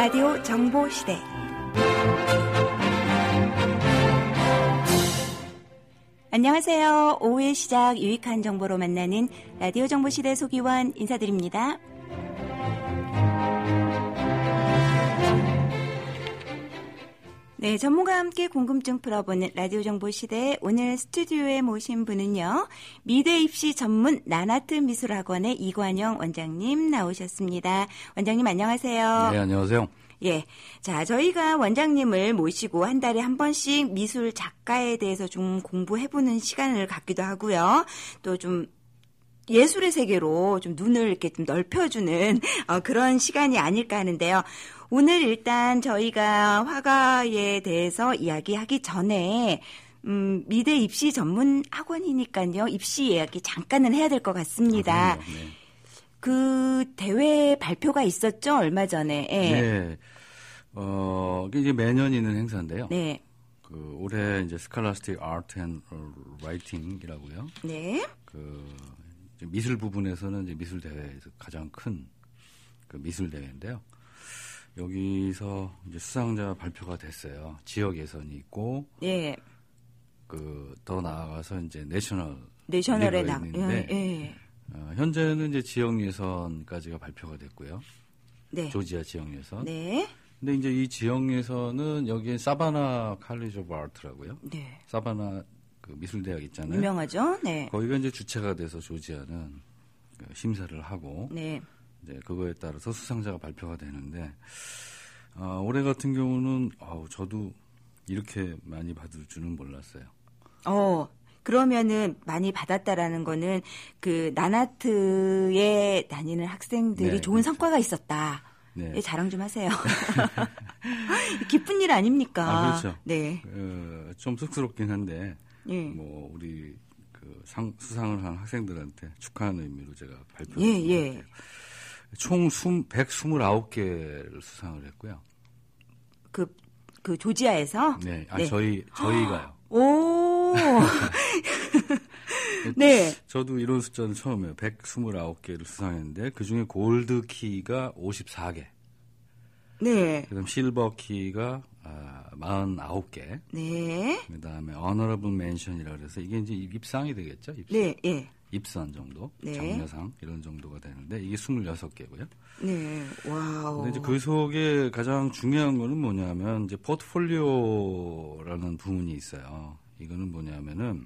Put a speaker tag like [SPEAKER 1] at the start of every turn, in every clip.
[SPEAKER 1] 라디오 정보시대. 안녕하세요. 오후의 시작 유익한 정보로 만나는 라디오 정보시대 소기원 인사드립니다. 네, 전문가와 함께 궁금증 풀어보는 라디오 정보시대. 오늘 스튜디오에 모신 분은요, 미대 입시 전문 나나트 미술학원의 이관영 원장님 나오셨습니다. 원장님 안녕하세요.
[SPEAKER 2] 네, 안녕하세요.
[SPEAKER 1] 예. 자, 저희가 원장님을 모시고 한 달에 한 번씩 미술 작가에 대해서 좀 공부해보는 시간을 갖기도 하고요. 또 좀 예술의 세계로 좀 눈을 이렇게 좀 넓혀주는 그런 시간이 아닐까 하는데요. 오늘 일단 저희가 화가에 대해서 이야기하기 전에 미대 입시 전문 학원이니까요. 입시 이야기 잠깐은 해야 될 것 같습니다.
[SPEAKER 2] 네.
[SPEAKER 1] 그 대회 발표가 있었죠, 얼마 전에. 예.
[SPEAKER 2] 네. 이게 이제 매년 있는 행사인데요.
[SPEAKER 1] 네.
[SPEAKER 2] 그 올해 이제 스칼라스틱 아트 앤 라이팅이라고요.
[SPEAKER 1] 네.
[SPEAKER 2] 그 이제 미술 부분에서는 이제 미술 대회에서 가장 큰 그 미술 대회인데요. 여기서 이제 수상자 발표가 됐어요. 지역 예선이 있고,
[SPEAKER 1] 예.
[SPEAKER 2] 그 더 나아가서 이제
[SPEAKER 1] 내셔널에
[SPEAKER 2] 있는데,
[SPEAKER 1] 예.
[SPEAKER 2] 현재는 이제 지역 예선까지가 발표가 됐고요.
[SPEAKER 1] 네.
[SPEAKER 2] 조지아 지역 예선.
[SPEAKER 1] 네.
[SPEAKER 2] 근데 이제 이 지역 예선은 여기에 사바나 칼리지 오브 아트라고요.
[SPEAKER 1] 네.
[SPEAKER 2] 사바나 그 미술대학 있잖아요.
[SPEAKER 1] 유명하죠. 네.
[SPEAKER 2] 거기가 이제 주체가 돼서 조지아는 그 심사를 하고,
[SPEAKER 1] 네.
[SPEAKER 2] 이제 그거에 따라서 수상자가 발표가 되는데, 올해 같은 경우는 저도 이렇게 많이 받을 줄은 몰랐어요.
[SPEAKER 1] 그러면은 많이 받았다라는 거는 그 나나트에 다니는 학생들이
[SPEAKER 2] 네,
[SPEAKER 1] 좋은
[SPEAKER 2] 그렇죠.
[SPEAKER 1] 성과가 있었다.
[SPEAKER 2] 네.
[SPEAKER 1] 예, 자랑 좀 하세요. 기쁜 일 아닙니까?
[SPEAKER 2] 그렇죠.
[SPEAKER 1] 네.
[SPEAKER 2] 좀 쑥스럽긴 한데,
[SPEAKER 1] 예.
[SPEAKER 2] 뭐 우리 그 수상을 한 학생들한테 축하하는 의미로 제가 발표를
[SPEAKER 1] 예.
[SPEAKER 2] 총 129개를 수상을 했고요.
[SPEAKER 1] 그 조지아에서?
[SPEAKER 2] 네.
[SPEAKER 1] 네.
[SPEAKER 2] 저희가요.
[SPEAKER 1] 오! 네.
[SPEAKER 2] 저도 이런 숫자는 처음이에요. 129개를 수상했는데, 그 중에 골드 키가 54개.
[SPEAKER 1] 네.
[SPEAKER 2] 그 다음 실버 키가 49개.
[SPEAKER 1] 네.
[SPEAKER 2] 그 다음에 honorable mention이라 그래서 이게 이제 입상이 되겠죠? 입상.
[SPEAKER 1] 네, 예.
[SPEAKER 2] 입선 정도,
[SPEAKER 1] 네.
[SPEAKER 2] 장려상 이런 정도가 되는데 이게 26개고요.
[SPEAKER 1] 네. 와우.
[SPEAKER 2] 근데 이제 그 속에 가장 중요한 거는 뭐냐면 이제 포트폴리오라는 부분이 있어요. 이거는 뭐냐면은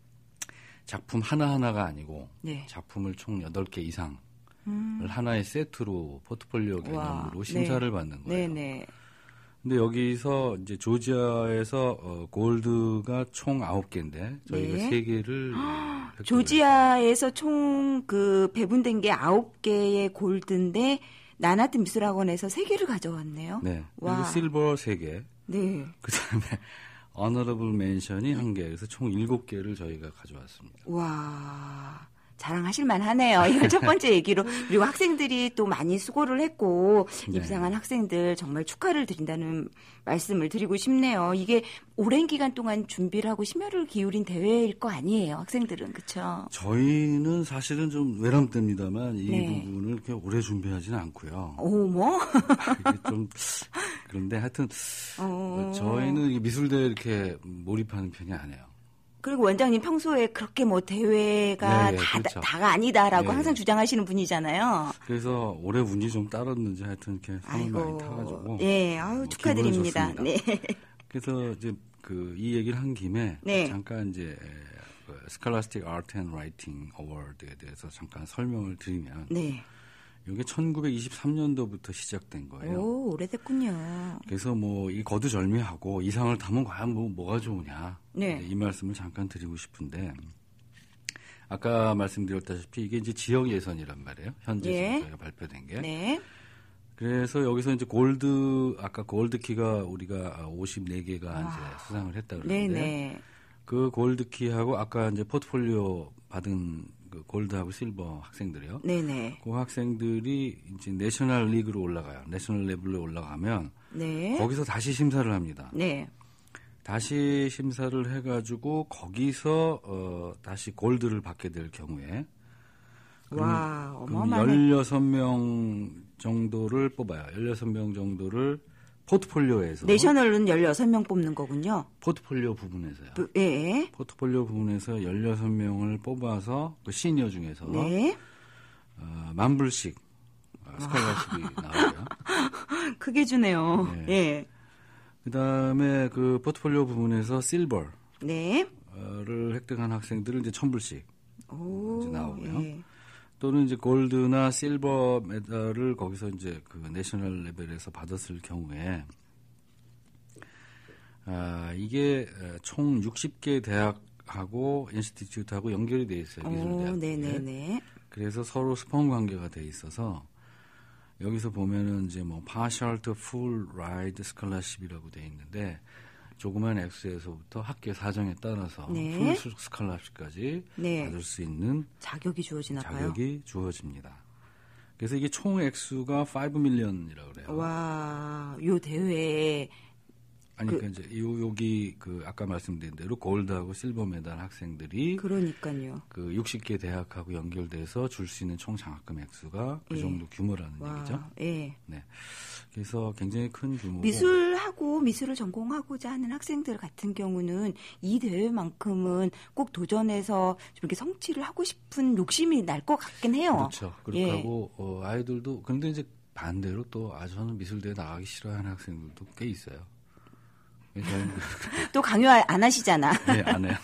[SPEAKER 2] 작품 하나하나가 아니고
[SPEAKER 1] 네.
[SPEAKER 2] 작품을 총 8개 이상을 하나의 세트로 포트폴리오 개념으로 심사를 받는 거예요.
[SPEAKER 1] 네네.
[SPEAKER 2] 근데 여기서 이제 조지아에서 골드가 총 9개인데 저희가
[SPEAKER 1] 네.
[SPEAKER 2] 3개를
[SPEAKER 1] 조지아에서 총 그 배분된 게 9개의 골드인데 나나트 미술학원에서 3개를 가져왔네요.
[SPEAKER 2] 네.
[SPEAKER 1] 와.
[SPEAKER 2] 그리고 실버 3개.
[SPEAKER 1] 네.
[SPEAKER 2] 그다음에 honorable mention이 1개. 그래서 총 7개를 저희가 가져왔습니다.
[SPEAKER 1] 와. 자랑하실 만하네요. 이건 첫 번째 얘기로. 그리고 학생들이 또 많이 수고를 했고
[SPEAKER 2] 네.
[SPEAKER 1] 입상한 학생들 정말 축하를 드린다는 말씀을 드리고 싶네요. 이게 오랜 기간 동안 준비를 하고 심혈을 기울인 대회일 거 아니에요. 학생들은. 그렇죠?
[SPEAKER 2] 저희는 사실은 좀 외람됩니다만 이
[SPEAKER 1] 네.
[SPEAKER 2] 부분을 이렇게 오래 준비하지는 않고요.
[SPEAKER 1] 뭐?
[SPEAKER 2] 이게 좀 그런데 하여튼 저희는 이 미술대에 이렇게 몰입하는 편이 아니에요.
[SPEAKER 1] 그리고 원장님 평소에 그렇게 뭐 대회가
[SPEAKER 2] 네, 그렇죠.
[SPEAKER 1] 다가 아니다라고
[SPEAKER 2] 네.
[SPEAKER 1] 항상 주장하시는 분이잖아요.
[SPEAKER 2] 그래서 올해 운이 좀 따랐는지 하여튼 이렇게 상을 많이 타가지고.
[SPEAKER 1] 예, 축하드립니다.
[SPEAKER 2] 기분은
[SPEAKER 1] 네.
[SPEAKER 2] 좋습니다. 그래서 이제 이 얘기를 한 김에
[SPEAKER 1] 네.
[SPEAKER 2] 잠깐 이제 스칼라스틱 아트 앤 라이팅 어워드에 대해서 잠깐 설명을 드리면
[SPEAKER 1] 네.
[SPEAKER 2] 이게 1923년도부터 시작된 거예요.
[SPEAKER 1] 오, 오래됐군요.
[SPEAKER 2] 그래서 뭐 이 거두절미하고 이 상을 타면 과연 뭐가 좋으냐.
[SPEAKER 1] 네.
[SPEAKER 2] 이 말씀을 잠깐 드리고 싶은데 아까 말씀드렸다시피 이게 이제 지역 예선이란 말이에요. 현재
[SPEAKER 1] 예.
[SPEAKER 2] 저희가 발표된 게.
[SPEAKER 1] 네.
[SPEAKER 2] 그래서 여기서 이제 아까 골드키가 우리가 54개가 이제 수상을 했다 그러는데
[SPEAKER 1] 네네.
[SPEAKER 2] 그 골드키하고 아까 이제 포트폴리오 받은 그 골드하고 실버 학생들이요.
[SPEAKER 1] 네네.
[SPEAKER 2] 그 학생들이 이제 내셔널 리그로 올라가요. 내셔널 레벨로 올라가면
[SPEAKER 1] 네.
[SPEAKER 2] 거기서 다시 심사를 합니다.
[SPEAKER 1] 네.
[SPEAKER 2] 다시 심사를 해가지고 거기서 다시 골드를 받게 될 경우에
[SPEAKER 1] 와,
[SPEAKER 2] 그럼
[SPEAKER 1] 어마어마하네.
[SPEAKER 2] 16명 정도를 뽑아요. 16명 정도를 포트폴리오에서.
[SPEAKER 1] 내셔널은 16명 뽑는 거군요.
[SPEAKER 2] 포트폴리오 부분에서요.
[SPEAKER 1] 예.
[SPEAKER 2] 포트폴리오 부분에서 16명을 뽑아서 그 시니어 중에서
[SPEAKER 1] 네.
[SPEAKER 2] $10,000씩 스칼라십이 나와요.
[SPEAKER 1] 크게 주네요.
[SPEAKER 2] 네.
[SPEAKER 1] 예.
[SPEAKER 2] 그다음에 그 포트폴리오 부분에서 실버를
[SPEAKER 1] 네.
[SPEAKER 2] 획득한 학생들은 이제 $1,000불씩 이제 나오고요.
[SPEAKER 1] 예.
[SPEAKER 2] 또는 이제 골드나 실버 메달을 거기서 이제 그 내셔널 레벨에서 받았을 경우에 이게 총 60개 대학하고 인스티튜트하고 연결이 돼 있어요. 미술대학.
[SPEAKER 1] 네네네.
[SPEAKER 2] 그래서 서로 스폰 관계가 돼 있어서 여기서 보면은 이제 뭐 partial to full ride scholarship이라고 돼 있는데 조그만 액수에서부터 학교 사정에 따라서
[SPEAKER 1] 네.
[SPEAKER 2] 풀 스칼라십까지
[SPEAKER 1] 네.
[SPEAKER 2] 받을 수 있는
[SPEAKER 1] 자격이 주어지나 봐요.
[SPEAKER 2] 자격이 주어집니다. 그래서 이게 총 액수가 5 밀리언이라고 그래요.
[SPEAKER 1] 와, 요 대회에
[SPEAKER 2] 아니 그러니까 이제 여기 그 아까 말씀드린 대로 골드하고 실버 메달 학생들이
[SPEAKER 1] 그러니까요.
[SPEAKER 2] 그 60개 대학하고 연결돼서 줄 수 있는 총 장학금 액수가 그
[SPEAKER 1] 예.
[SPEAKER 2] 정도 규모라는
[SPEAKER 1] 와,
[SPEAKER 2] 얘기죠.
[SPEAKER 1] 예.
[SPEAKER 2] 네. 그래서 굉장히 큰 규모고
[SPEAKER 1] 미술을 전공하고자 하는 학생들 같은 경우는 이 대회만큼은 꼭 도전해서 좀 이렇게 성취를 하고 싶은 욕심이 날 것 같긴 해요.
[SPEAKER 2] 그렇죠. 그렇게
[SPEAKER 1] 예.
[SPEAKER 2] 하고 아이들도 근데 이제 반대로 또 저는 미술대회 나가기 싫어하는 학생들도 꽤 있어요. 저는
[SPEAKER 1] 또 강요 안 하시잖아.
[SPEAKER 2] 네, 안 해요.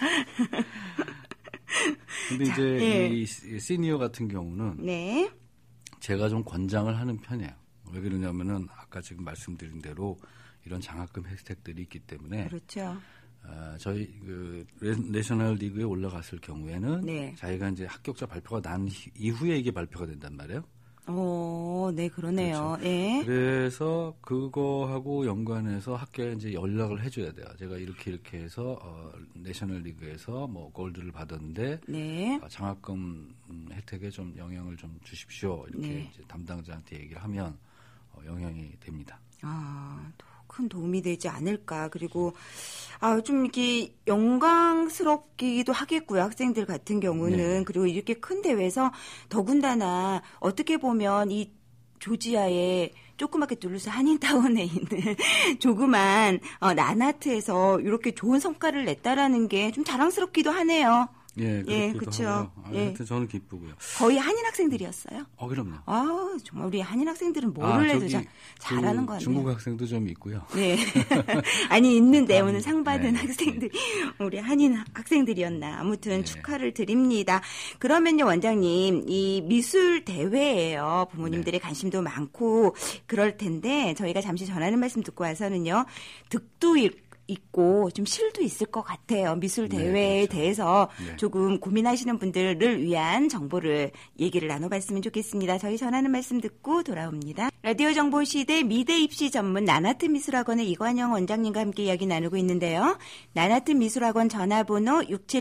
[SPEAKER 2] 근데
[SPEAKER 1] 자,
[SPEAKER 2] 이제
[SPEAKER 1] 예.
[SPEAKER 2] 이 시니어 같은 경우는
[SPEAKER 1] 네.
[SPEAKER 2] 제가 좀 권장을 하는 편이에요. 왜 그러냐면은 아까 지금 말씀드린 대로 이런 장학금 혜택들이 있기 때문에
[SPEAKER 1] 그렇죠.
[SPEAKER 2] 저희 그 내셔널 리그에 올라갔을 경우에는
[SPEAKER 1] 네.
[SPEAKER 2] 자기가 이제 합격자 발표가 난 이후에 이게 발표가 된단 말이에요.
[SPEAKER 1] 네, 그러네요.
[SPEAKER 2] 그렇죠.
[SPEAKER 1] 네.
[SPEAKER 2] 그래서 그거하고 연관해서 학교에 이제 연락을 해줘야 돼요. 제가 이렇게 해서 내셔널 리그에서 뭐 골드를 받았는데
[SPEAKER 1] 네.
[SPEAKER 2] 장학금 혜택에 좀 영향을 좀 주십시오. 이렇게
[SPEAKER 1] 네.
[SPEAKER 2] 이제 담당자한테 얘기를 하면 영향이 됩니다.
[SPEAKER 1] 큰 도움이 되지 않을까. 그리고 좀 이렇게 영광스럽기도 하겠고요. 학생들 같은 경우는.
[SPEAKER 2] 네.
[SPEAKER 1] 그리고 이렇게 큰 대회에서 더군다나 어떻게 보면 이 조지아의 조그맣게 둘러싼 한인타운에 있는 조그만 나나트에서 이렇게 좋은 성과를 냈다라는 게 좀 자랑스럽기도 하네요.
[SPEAKER 2] 예, 그렇기도
[SPEAKER 1] 그렇죠.
[SPEAKER 2] 하고요.
[SPEAKER 1] 예.
[SPEAKER 2] 하여튼 저는 기쁘고요.
[SPEAKER 1] 거의 한인 학생들이었어요.
[SPEAKER 2] 그럼요.
[SPEAKER 1] 정말 우리 한인 학생들은 뭐를 해도 잘하는 거 같네요.
[SPEAKER 2] 중국 학생도 좀 있고요.
[SPEAKER 1] 네. 아니, 있는데 오늘 상 받은
[SPEAKER 2] 네.
[SPEAKER 1] 학생들, 우리 한인 학생들이었나. 아무튼
[SPEAKER 2] 네.
[SPEAKER 1] 축하를 드립니다. 그러면요, 원장님, 이 미술 대회예요. 부모님들의 관심도 많고 그럴 텐데 저희가 잠시 전하는 말씀 듣고 와서는요, 득도 있고 좀 실도 있을 것 같아요. 미술 대회에
[SPEAKER 2] 네, 그렇죠.
[SPEAKER 1] 대해서
[SPEAKER 2] 네.
[SPEAKER 1] 조금 고민하시는 분들을 위한 정보를 얘기를 나눠봤으면 좋겠습니다. 저희 전하는 말씀 듣고 돌아옵니다. 라디오 정보 시대 미대 입시 전문 나나트 미술학원의 이관영 원장님과 함께 이야기 나누고 있는데요. 나나트 미술학원 전화번호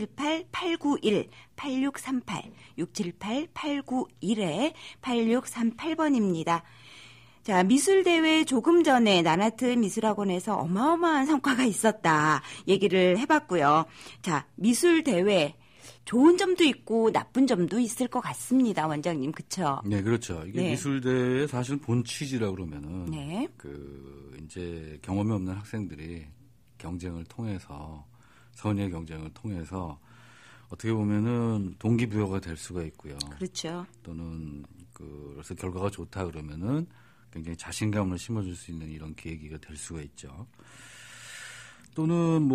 [SPEAKER 1] 678-891-8638 678-891-8638번입니다. 자, 미술대회 조금 전에 나나트 미술학원에서 어마어마한 성과가 있었다 얘기를 해봤고요. 자, 미술대회 좋은 점도 있고 나쁜 점도 있을 것 같습니다. 원장님, 그쵸?
[SPEAKER 2] 네, 그렇죠. 이게
[SPEAKER 1] 네.
[SPEAKER 2] 미술대회의 사실 본 취지라고 그러면은
[SPEAKER 1] 네.
[SPEAKER 2] 이제 경험이 없는 학생들이 경쟁을 통해서 선의의 경쟁을 통해서 어떻게 보면은 동기부여가 될 수가 있고요.
[SPEAKER 1] 그렇죠.
[SPEAKER 2] 또는 그래서 결과가 좋다 그러면은 굉장히 자신감을 심어줄 수 있는 이런 계기가 될 수가 있죠. 또는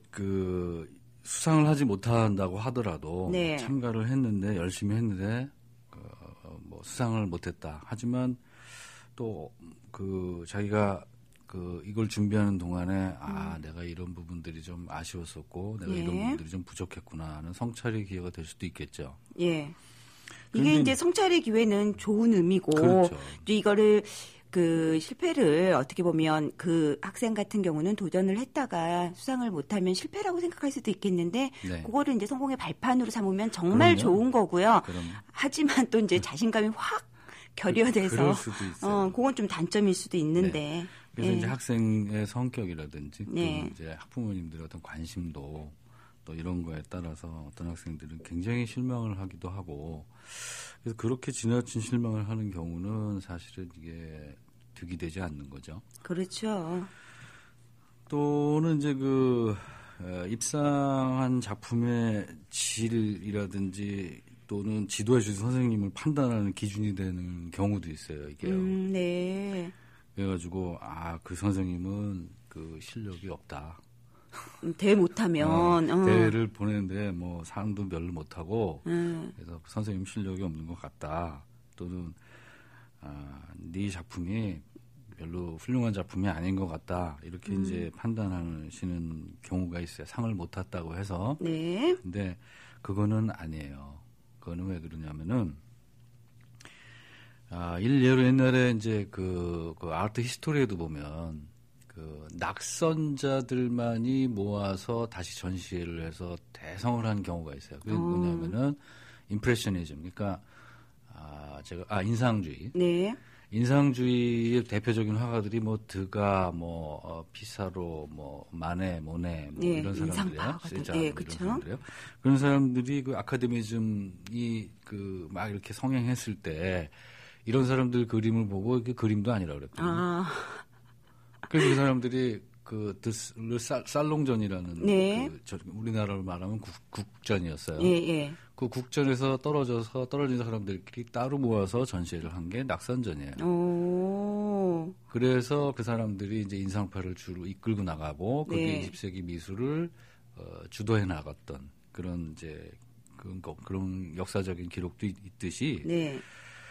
[SPEAKER 2] 수상을 하지 못한다고 하더라도
[SPEAKER 1] 네.
[SPEAKER 2] 참가를 했는데 열심히 했는데 수상을 못했다. 하지만 또 자기가 이걸 준비하는 동안에 내가 이런 부분들이 좀 아쉬웠었고 내가
[SPEAKER 1] 예.
[SPEAKER 2] 이런 부분들이 좀 부족했구나 하는 성찰의 기회가 될 수도 있겠죠.
[SPEAKER 1] 예. 이게 이제 성찰의 기회는 좋은 의미고
[SPEAKER 2] 그렇죠.
[SPEAKER 1] 또 이거를 실패를 어떻게 보면 그 학생 같은 경우는 도전을 했다가 수상을 못하면 실패라고 생각할 수도 있겠는데
[SPEAKER 2] 네.
[SPEAKER 1] 그거를 이제 성공의 발판으로 삼으면 정말
[SPEAKER 2] 그럼요.
[SPEAKER 1] 좋은 거고요.
[SPEAKER 2] 그럼요.
[SPEAKER 1] 하지만 또 이제 자신감이 확 결여돼서
[SPEAKER 2] 그럴 수도 있어요.
[SPEAKER 1] 그건 좀 단점일 수도 있는데.
[SPEAKER 2] 그래서
[SPEAKER 1] 예.
[SPEAKER 2] 이제 학생의 성격이라든지
[SPEAKER 1] 네.
[SPEAKER 2] 또 이제 학부모님들의 어떤 관심도 또 이런 거에 따라서 어떤 학생들은 굉장히 실망을 하기도 하고 그래서 그렇게 지나친 실망을 하는 경우는 사실은 이게 득이 되지 않는 거죠.
[SPEAKER 1] 그렇죠.
[SPEAKER 2] 또는 이제 입상한 작품의 질이라든지 또는 지도해 주신 선생님을 판단하는 기준이 되는 경우도 있어요. 이게요.
[SPEAKER 1] 네.
[SPEAKER 2] 그래가지고 그 선생님은 그 실력이 없다.
[SPEAKER 1] 대회 못하면
[SPEAKER 2] 대회를 보내는데 뭐 상도 별로 못하고 그래서 선생님 실력이 없는 것 같다. 또는 네 작품이 별로 훌륭한 작품이 아닌 것 같다. 이렇게 이제 판단하시는 경우가 있어요. 상을 못 탔다고 해서.
[SPEAKER 1] 네.
[SPEAKER 2] 근데 그거는 아니에요. 그거는 왜 그러냐면은 일례로 옛날에 이제 그 아트 히스토리에도 보면 그 낙선자들만이 모아서 다시 전시회를 해서 대성을 한 경우가 있어요. 그게 뭐냐면은 임프레셔니즘. 그러니까 인상주의.
[SPEAKER 1] 네.
[SPEAKER 2] 인상주의의 대표적인 화가들이 뭐 드가, 피사로, 마네, 모네,
[SPEAKER 1] 네,
[SPEAKER 2] 이런 사람들이요. 세잔,
[SPEAKER 1] 네,
[SPEAKER 2] 이런
[SPEAKER 1] 그렇죠.
[SPEAKER 2] 사람들이요. 그런 사람들이 그 아카데미즘이 막 이렇게 성행했을 때 이런 사람들 그림을 보고 이게 그림도 아니라 그랬거든요. 그래서 그 사람들이 살롱전이라는
[SPEAKER 1] 네.
[SPEAKER 2] 우리나라로 말하면 국전이었어요.
[SPEAKER 1] 예, 예.
[SPEAKER 2] 그 국전에서 떨어진 사람들끼리 따로 모아서 전시회를 한 게 낙선전이에요.
[SPEAKER 1] 오.
[SPEAKER 2] 그래서 그 사람들이 이제 인상파를 주로 이끌고 나가고 그게
[SPEAKER 1] 네.
[SPEAKER 2] 20세기 미술을 주도해 나갔던 그런 이제 그런 역사적인 기록도 있듯이
[SPEAKER 1] 네.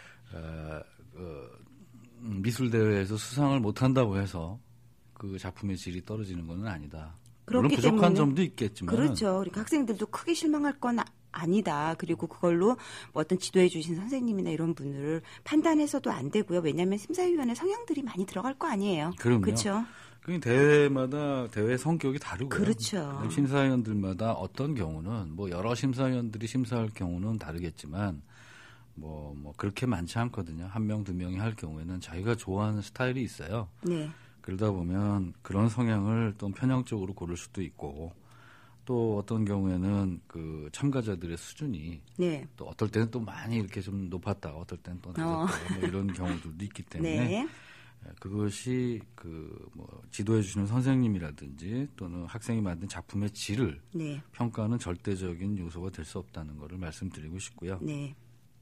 [SPEAKER 2] 미술 대회에서 수상을 못 한다고 해서 그 작품의 질이 떨어지는 건 아니다. 물론 부족한 점도 있겠지만.
[SPEAKER 1] 그렇죠. 그러니까 학생들도 크게 실망할 건 아니다. 그리고 그걸로 뭐 어떤 지도해 주신 선생님이나 이런 분들을 판단해서도 안 되고요. 왜냐하면 심사위원회 성향들이 많이 들어갈 거 아니에요.
[SPEAKER 2] 그럼요.
[SPEAKER 1] 그렇죠.
[SPEAKER 2] 대회마다 대회 성격이 다르고요.
[SPEAKER 1] 그렇죠.
[SPEAKER 2] 심사위원들마다 어떤 경우는 여러 심사위원들이 심사할 경우는 다르겠지만 그렇게 많지 않거든요. 한 명, 두 명이 할 경우에는 자기가 좋아하는 스타일이 있어요.
[SPEAKER 1] 네.
[SPEAKER 2] 그러다 보면 그런 성향을 또 편향적으로 고를 수도 있고 또 어떤 경우에는 그 참가자들의 수준이
[SPEAKER 1] 네.
[SPEAKER 2] 또 어떨 때는 또 많이 이렇게 좀 높았다가 어떨 때는 또 낮았다가 이런 경우들도 있기 때문에
[SPEAKER 1] 네.
[SPEAKER 2] 그것이 지도해 주시는 선생님이라든지 또는 학생이 만든 작품의 질을
[SPEAKER 1] 네.
[SPEAKER 2] 평가하는 절대적인 요소가 될 수 없다는 것을 말씀드리고 싶고요.
[SPEAKER 1] 네.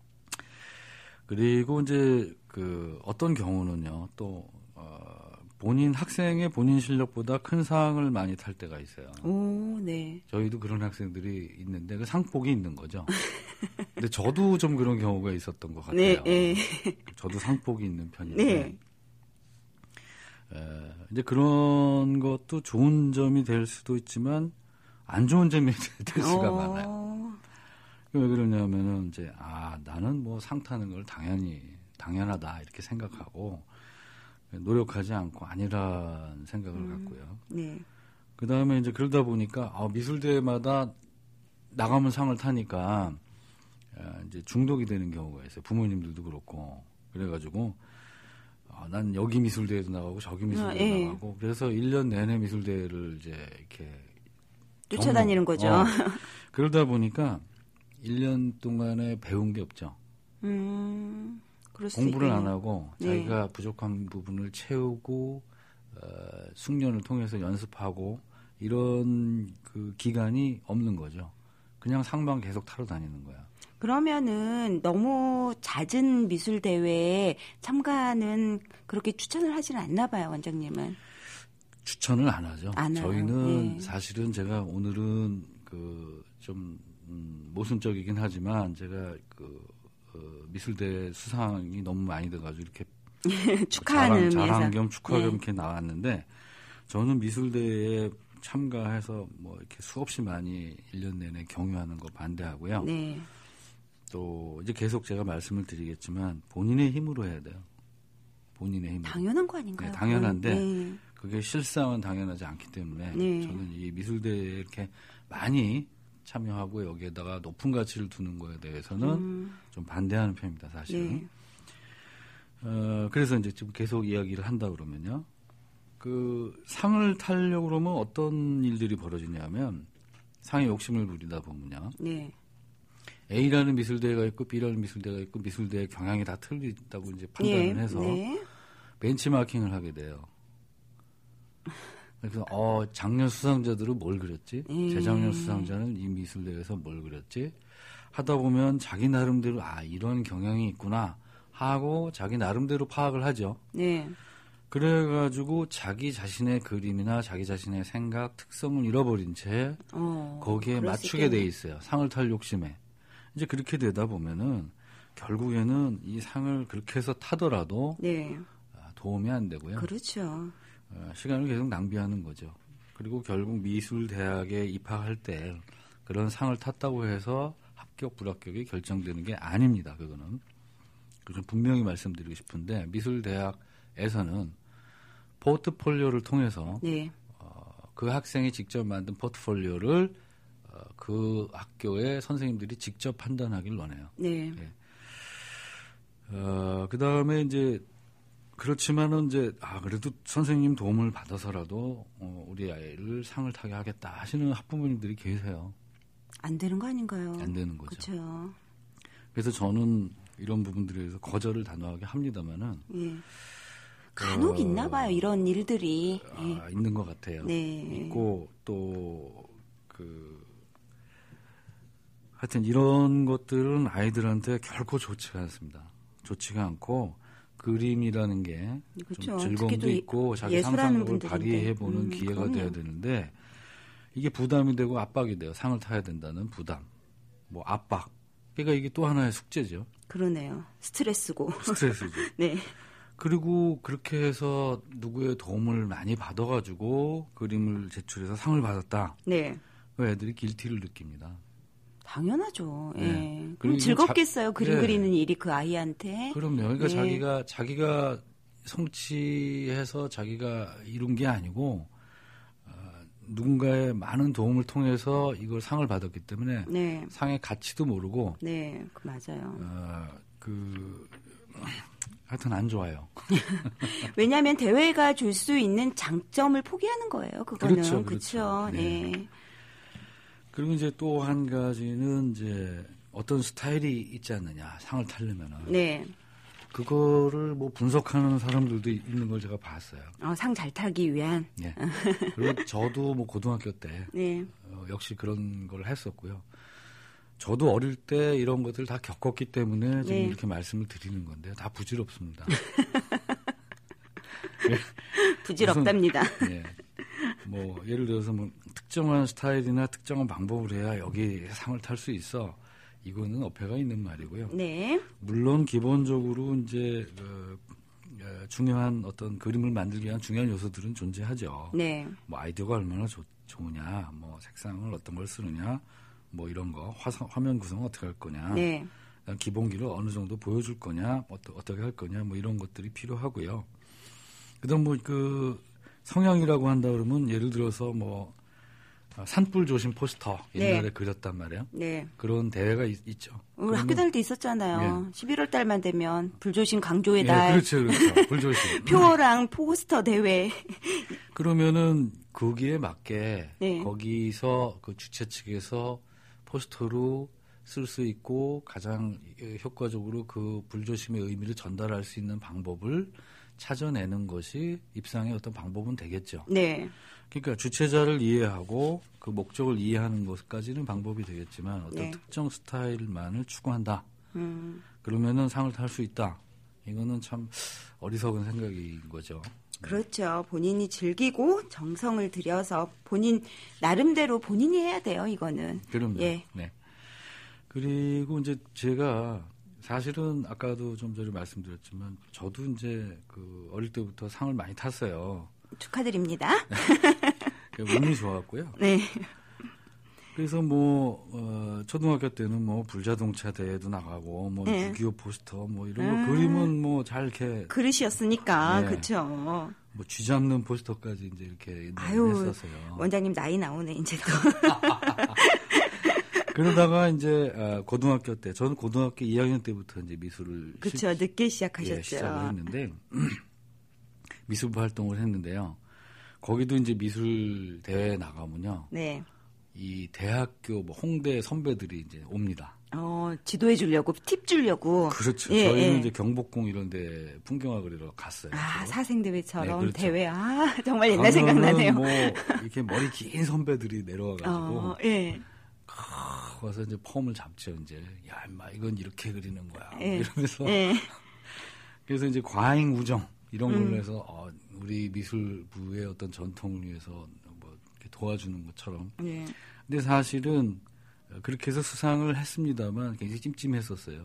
[SPEAKER 2] 그리고 이제 어떤 경우는요, 또 학생의 본인 실력보다 큰 상을 많이 탈 때가 있어요.
[SPEAKER 1] 오, 네.
[SPEAKER 2] 저희도 그런 학생들이 있는데 그 상복이 있는 거죠. 근데 저도 좀 그런 경우가 있었던 것 같아요.
[SPEAKER 1] 네, 네.
[SPEAKER 2] 저도 상복이 있는 편인데.
[SPEAKER 1] 네.
[SPEAKER 2] 이제 그런 것도 좋은 점이 될 수도 있지만 안 좋은 점이 될 수가 많아요. 왜 그러냐면은 이제 나는 상 타는 걸 당연하다 이렇게 생각하고 노력하지 않고 아니란 생각을 갖고요.
[SPEAKER 1] 네.
[SPEAKER 2] 그 다음에 이제 그러다 보니까 미술대회마다 나가면 상을 타니까 이제 중독이 되는 경우가 있어요. 부모님들도 그렇고 그래가지고 난 여기 미술대회도 나가고 저기 미술대회도 나가고 그래서 1년 내내 미술대회를 이제 이렇게
[SPEAKER 1] 쫓아다니는 거죠.
[SPEAKER 2] 그러다 보니까 1년 동안에 배운 게 없죠. 공부를 안 하고 자기가 부족한 부분을 채우고 숙련을 통해서 연습하고 이런 그 기간이 없는 거죠. 그냥 상만 계속 타러 다니는 거야.
[SPEAKER 1] 그러면은 너무 잦은 미술 대회에 참가는 그렇게 추천을 하지는 않나 봐요, 원장님은.
[SPEAKER 2] 추천을 안 하죠. 저희는
[SPEAKER 1] 네.
[SPEAKER 2] 사실은 제가 오늘은 좀 모순적이긴 하지만 제가 미술대 수상이 너무 많이 돼가지고 이렇게
[SPEAKER 1] 축하하는
[SPEAKER 2] 자랑 겸 축하 겸 이렇게 나왔는데 저는 미술대에 참가해서 이렇게 수없이 많이 1년 내내 경유하는 거 반대하고요.
[SPEAKER 1] 네.
[SPEAKER 2] 또 이제 계속 제가 말씀을 드리겠지만 본인의 힘으로 해야 돼요. 본인의 힘으로.
[SPEAKER 1] 당연한 거 아닌가요?
[SPEAKER 2] 네, 당연한데 그게 실상은 당연하지 않기 때문에 저는 이 미술대에 이렇게 많이 참여하고 여기에다가 높은 가치를 두는 거에 대해서는 좀 반대하는 편입니다, 사실은. 네. 그래서 이제 지금 계속 이야기를 한다 그러면요. 그 상을 타려고 그러면 어떤 일들이 벌어지냐면 상에 욕심을 부리다 보면요.
[SPEAKER 1] 네.
[SPEAKER 2] A라는 미술대회가 있고 B라는 미술대회가 있고 미술대회 경향이 다 틀리다고 이제 판단을
[SPEAKER 1] 네.
[SPEAKER 2] 해서
[SPEAKER 1] 네.
[SPEAKER 2] 벤치마킹을 하게 돼요. 그래서 작년 수상자들은 뭘 그렸지? 재작년 수상자는 이 미술대회에서 뭘 그렸지? 하다 보면 자기 나름대로 이런 경향이 있구나 하고 자기 나름대로 파악을 하죠.
[SPEAKER 1] 네.
[SPEAKER 2] 그래가지고 자기 자신의 그림이나 자기 자신의 생각, 특성을 잃어버린 채 거기에 맞추게 돼 있어요. 상을 탈 욕심에. 이제 그렇게 되다 보면은 결국에는 이 상을 그렇게 해서 타더라도
[SPEAKER 1] 네.
[SPEAKER 2] 도움이 안 되고요.
[SPEAKER 1] 그렇죠.
[SPEAKER 2] 시간을 계속 낭비하는 거죠. 그리고 결국 미술대학에 입학할 때 그런 상을 탔다고 해서 합격, 불합격이 결정되는 게 아닙니다. 그거는. 좀 분명히 말씀드리고 싶은데 미술대학에서는 포트폴리오를 통해서
[SPEAKER 1] 네.
[SPEAKER 2] 그 학생이 직접 만든 포트폴리오를 그 학교의 선생님들이 직접 판단하길 원해요.
[SPEAKER 1] 네.
[SPEAKER 2] 예. 그 다음에 이제 그렇지만은 이제 그래도 선생님 도움을 받아서라도 우리 아이를 상을 타게 하겠다 하시는 학부모님들이 계세요.
[SPEAKER 1] 안 되는 거 아닌가요?
[SPEAKER 2] 안 되는 거죠.
[SPEAKER 1] 그렇죠.
[SPEAKER 2] 그래서 저는 이런 부분들에 대해서 거절을 단호하게 합니다만은
[SPEAKER 1] 예. 간혹 있나 봐요. 이런 일들이. 예.
[SPEAKER 2] 있는 것 같아요.
[SPEAKER 1] 네.
[SPEAKER 2] 있고 또 하여튼 이런 것들은 아이들한테 결코 좋지가 않습니다. 좋지가 않고 그림이라는 게 좀
[SPEAKER 1] 그렇죠.
[SPEAKER 2] 즐거움도 있고 자기 상상력을 발휘해보는 기회가
[SPEAKER 1] 그럼요.
[SPEAKER 2] 돼야 되는데 이게 부담이 되고 압박이 돼요. 상을 타야 된다는 부담, 뭐 압박. 그러니까 이게 또 하나의 숙제죠.
[SPEAKER 1] 그러네요. 스트레스고.
[SPEAKER 2] 스트레스죠.
[SPEAKER 1] 네.
[SPEAKER 2] 그리고 그렇게 해서 누구의 도움을 많이 받아가지고 그림을 제출해서 상을 받았다.
[SPEAKER 1] 네.
[SPEAKER 2] 그 애들이 길티를 느낍니다.
[SPEAKER 1] 당연하죠. 예.
[SPEAKER 2] 네.
[SPEAKER 1] 그럼 즐겁겠어요. 그림
[SPEAKER 2] 네.
[SPEAKER 1] 그리는 일이 그 아이한테.
[SPEAKER 2] 그럼요. 그러니까
[SPEAKER 1] 네.
[SPEAKER 2] 자기가 성취해서 자기가 이룬 게 아니고 누군가의 많은 도움을 통해서 이걸 상을 받았기 때문에
[SPEAKER 1] 네.
[SPEAKER 2] 상의 가치도 모르고
[SPEAKER 1] 네, 맞아요.
[SPEAKER 2] 하여튼 안 좋아요.
[SPEAKER 1] 왜냐하면 대회가 줄 수 있는 장점을 포기하는 거예요. 그거는.
[SPEAKER 2] 그렇죠.
[SPEAKER 1] 그렇죠.
[SPEAKER 2] 네.
[SPEAKER 1] 네.
[SPEAKER 2] 그리고 이제 또 한 가지는 이제 어떤 스타일이 있지 않느냐, 상을 타려면은.
[SPEAKER 1] 네.
[SPEAKER 2] 그거를 뭐 분석하는 사람들도 있는 걸 제가 봤어요.
[SPEAKER 1] 상 잘 타기 위한.
[SPEAKER 2] 네. 그리고 저도 뭐 고등학교 때
[SPEAKER 1] 네.
[SPEAKER 2] 역시 그런 걸 했었고요. 저도 어릴 때 이런 것들을 다 겪었기 때문에 지금
[SPEAKER 1] 네.
[SPEAKER 2] 이렇게 말씀을 드리는 건데 다 부질없습니다.
[SPEAKER 1] 부질없답니다.
[SPEAKER 2] 네. 뭐 예를 들어서 뭐 특정한 스타일이나 특정한 방법을 해야 여기 상을 탈 수 있어. 이거는 어폐가 있는 말이고요.
[SPEAKER 1] 네.
[SPEAKER 2] 물론 기본적으로 이제 중요한 어떤 그림을 만들기 위한 중요한 요소들은 존재하죠.
[SPEAKER 1] 네.
[SPEAKER 2] 뭐 아이디어가 얼마나 좋으냐, 뭐 색상을 어떤 걸 쓰느냐, 뭐 이런 거, 화면 구성을 어떻게 할 거냐,
[SPEAKER 1] 네.
[SPEAKER 2] 기본기를 어느 정도 보여줄 거냐, 어떻게 할 거냐, 뭐 이런 것들이 필요하고요. 그다음 뭐 그 성향이라고 한다 그러면 예를 들어서 뭐 산불 조심 포스터 옛날에
[SPEAKER 1] 네.
[SPEAKER 2] 그렸단 말이에요.
[SPEAKER 1] 네.
[SPEAKER 2] 그런 대회가 있죠.
[SPEAKER 1] 우리 학교 다닐 때 있었잖아요.
[SPEAKER 2] 네.
[SPEAKER 1] 11월 달만 되면 불조심 강조의
[SPEAKER 2] 예,
[SPEAKER 1] 달.
[SPEAKER 2] 그렇죠. 불조심.
[SPEAKER 1] 표어랑 포스터 대회.
[SPEAKER 2] 그러면은 거기에 맞게
[SPEAKER 1] 네.
[SPEAKER 2] 거기서 그 주최 측에서 포스터로 쓸 수 있고 가장 효과적으로 그 불조심의 의미를 전달할 수 있는 방법을 찾아내는 것이 입상의 어떤 방법은 되겠죠.
[SPEAKER 1] 네.
[SPEAKER 2] 그러니까 주최자를 이해하고 그 목적을 이해하는 것까지는 방법이 되겠지만 어떤
[SPEAKER 1] 네.
[SPEAKER 2] 특정 스타일만을 추구한다. 그러면은 상을 탈 수 있다. 이거는 참 어리석은 생각인 거죠.
[SPEAKER 1] 그렇죠. 본인이 즐기고 정성을 들여서 본인 나름대로 본인이 해야 돼요. 이거는.
[SPEAKER 2] 그럼요.
[SPEAKER 1] 예.
[SPEAKER 2] 네. 그리고 이제 제가 사실은 아까도 좀 전에 말씀드렸지만 저도 이제 그 어릴 때부터 상을 많이 탔어요.
[SPEAKER 1] 축하드립니다.
[SPEAKER 2] 운이 좋았고요.
[SPEAKER 1] 네.
[SPEAKER 2] 그래서 뭐 초등학교 때는 뭐 불자동차 대회도 나가고 뭐
[SPEAKER 1] 네.
[SPEAKER 2] 6.25 포스터 뭐 이런 거 그림은 뭐 잘 이렇게
[SPEAKER 1] 그릇이었으니까
[SPEAKER 2] 네.
[SPEAKER 1] 그렇죠.
[SPEAKER 2] 뭐 쥐 잡는 포스터까지 이제 이렇게
[SPEAKER 1] 아유,
[SPEAKER 2] 했었어요.
[SPEAKER 1] 원장님 나이 나오네 이제 또.
[SPEAKER 2] 그러다가 이제 고등학교 때 저는 고등학교 2학년 때부터 이제 미술을
[SPEAKER 1] 그렇죠. 늦게 시작하셨죠.
[SPEAKER 2] 예, 시작을 했는데 미술부 활동을 했는데요. 거기도 이제 미술 대회에 나가면요.
[SPEAKER 1] 네.
[SPEAKER 2] 이 대학교 뭐 홍대 선배들이 이제 옵니다.
[SPEAKER 1] 지도해 주려고, 팁 주려고.
[SPEAKER 2] 그렇죠. 저희는 이제 경복궁 이런 데 풍경화 그리러 갔어요.
[SPEAKER 1] 사생대회처럼
[SPEAKER 2] 그렇죠.
[SPEAKER 1] 대회. 정말 옛날 생각나네요.
[SPEAKER 2] 뭐 이렇게 머리 긴 선배들이 내려와가지고 와서 이제 폼을 잡죠. 이제 야, 인마 이건 이렇게 그리는 거야. 이러면서 그래서 이제 과잉 우정 이런 걸로 해서 우리 미술부의 어떤 전통을 위해서 뭐 이렇게 도와주는 것처럼. 근데 사실은 그렇게 해서 수상을 했습니다만 굉장히 찜찜했었어요.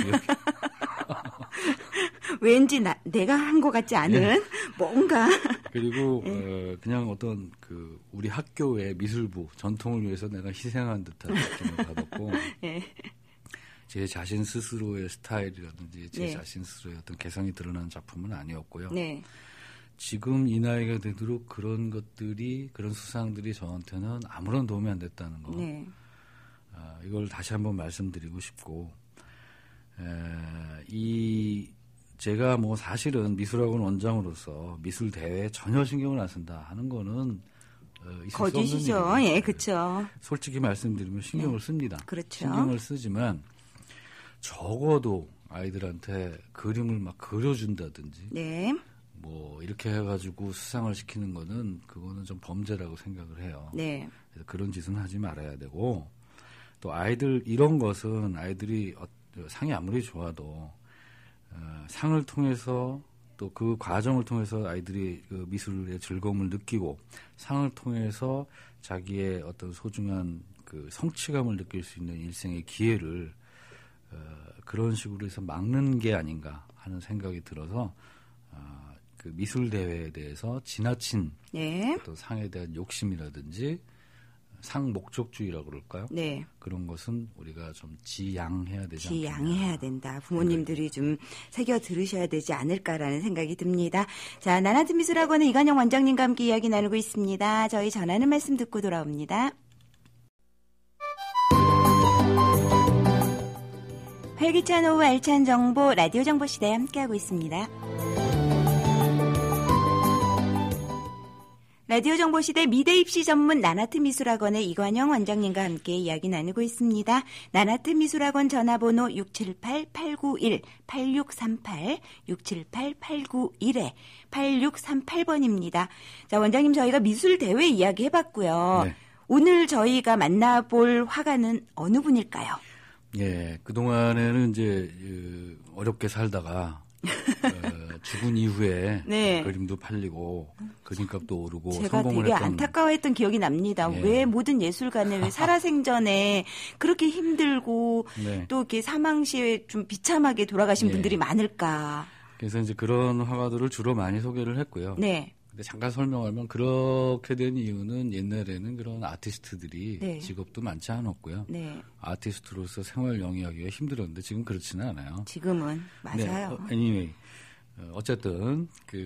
[SPEAKER 1] 왠지 내가 한 것 같지 않은 뭔가.
[SPEAKER 2] 그리고 그냥 어떤 우리 학교의 미술부 전통을 위해서 내가 희생한 듯한 느낌을 받았고 제 자신 스스로의 스타일이라든지 제 자신 스스로의 어떤 개성이 드러나는 작품은 아니었고요. 지금 이 나이가 되도록 그런 수상들이 저한테는 아무런 도움이 안 됐다는 거. 이걸 다시 한번 말씀드리고 싶고, 제가 뭐 사실은 미술학원 원장으로서 미술 대회에 전혀 신경을 안 쓴다 하는 거는 있을
[SPEAKER 1] 거짓이죠.
[SPEAKER 2] 수 없는 일이에요.
[SPEAKER 1] 그렇죠.
[SPEAKER 2] 솔직히 말씀드리면 신경을 씁니다.
[SPEAKER 1] 그렇죠.
[SPEAKER 2] 신경을 쓰지만 적어도 아이들한테 그림을 막 그려준다든지, 뭐 이렇게 해가지고 수상을 시키는 그거는 좀 범죄라고 생각을 해요. 그래서 그런 짓은 하지 말아야 되고. 또 이런 것은 아이들이 상이 아무리 좋아도 상을 통해서 또 그 과정을 통해서 아이들이 그 미술의 즐거움을 느끼고 상을 통해서 자기의 어떤 소중한 그 성취감을 느낄 수 있는 일생의 기회를 그런 식으로 해서 막는 게 아닌가 하는 생각이 들어서 그 미술 대회에 대해서 지나친 어떤 상에 대한 욕심이라든지 상 목적주의라고 그럴까요? 그런 것은 우리가 좀 지양해야 되지 않겠나.
[SPEAKER 1] 지양해야 된다. 부모님들이 좀 새겨 들으셔야 되지 않을까라는 생각이 듭니다. 자, 나나트 미술학원의 이관영 원장님과 함께 이야기 나누고 있습니다. 저희 전하는 말씀 듣고 돌아옵니다. 활기찬 오후 알찬 정보 라디오 정보 시대에 함께하고 있습니다. 라디오 정보시대 미대 입시 전문 나나트 미술학원의 이관영 원장님과 함께 이야기 나누고 있습니다. 나나트 미술학원 전화번호 678-891-8638, 678-891-8638번입니다. 자, 원장님 저희가 미술 대회 이야기 해봤고요. 오늘 저희가 만나볼 화가는 어느 분일까요?
[SPEAKER 2] 그동안에는 이제 어렵게 살다가 죽은 이후에 그림도 팔리고 그림값도 오르고
[SPEAKER 1] 제가
[SPEAKER 2] 성공을
[SPEAKER 1] 되게
[SPEAKER 2] 했던
[SPEAKER 1] 안타까워했던 기억이 납니다. 왜 모든 예술가는 왜 살아생전에 그렇게 힘들고 또 이렇게 사망시에 좀 비참하게 돌아가신 분들이 많을까.
[SPEAKER 2] 그래서 이제 그런 화가들을 주로 많이 소개를 했고요. 근데 잠깐 설명하면 그렇게 된 이유는 옛날에는 그런 아티스트들이 직업도 많지 않았고요. 아티스트로서 생활 영위하기가 힘들었는데 지금 그렇지는 않아요.
[SPEAKER 1] 지금은 맞아요.
[SPEAKER 2] anyway, 어쨌든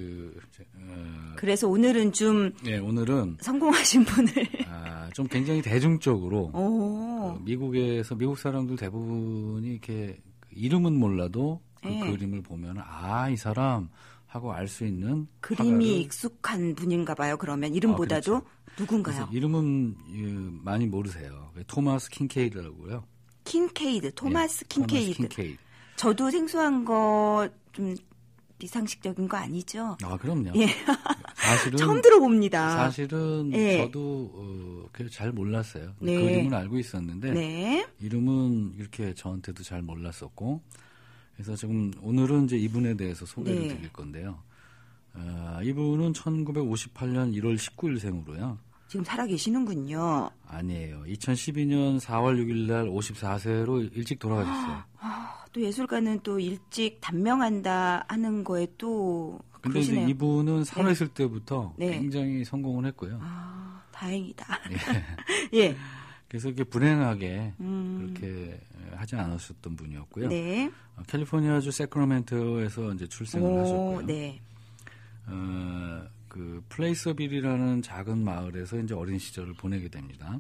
[SPEAKER 1] 그래서 오늘은 좀
[SPEAKER 2] 오늘은
[SPEAKER 1] 성공하신 분을
[SPEAKER 2] 좀 굉장히 대중적으로 미국에서 미국 사람들 대부분이 이렇게 이름은 몰라도 그 그림을 보면 이 사람 하고 알 수 있는
[SPEAKER 1] 그림이
[SPEAKER 2] 화가를,
[SPEAKER 1] 익숙한 분인가 봐요. 그러면 이름보다도
[SPEAKER 2] 그렇죠.
[SPEAKER 1] 누군가요?
[SPEAKER 2] 이름은 많이 모르세요. 토마스 킨케이드라고요.
[SPEAKER 1] 토마스 킨케이드. 저도 생소한 거 좀 비상식적인 거 아니죠?
[SPEAKER 2] 그럼요. 사실은
[SPEAKER 1] 처음 들어봅니다.
[SPEAKER 2] 사실은 저도 잘 몰랐어요. 그림은 알고 있었는데 이름은 이렇게 저한테도 잘 몰랐었고, 그래서 지금 오늘은 이제 이분에 대해서 소개를 드릴 건데요. 이분은 1958년 1월 19일생으로요.
[SPEAKER 1] 지금 살아계시는군요.
[SPEAKER 2] 아니에요. 2012년 4월 6일 날 54세로 일찍 돌아가셨어요.
[SPEAKER 1] 또 예술가는 또 일찍 단명한다 하는 거에 또
[SPEAKER 2] 근데
[SPEAKER 1] 그러시네요.
[SPEAKER 2] 이제 이분은 살아있을 때부터 굉장히 성공을 했고요.
[SPEAKER 1] 다행이다.
[SPEAKER 2] 그래서 이렇게 불행하게 그렇게 하지 않았었던 분이었고요. 캘리포니아주 세크라멘토에서 이제 출생을 하셨고요. 그 플레이서빌이라는 작은 마을에서 이제 어린 시절을 보내게 됩니다.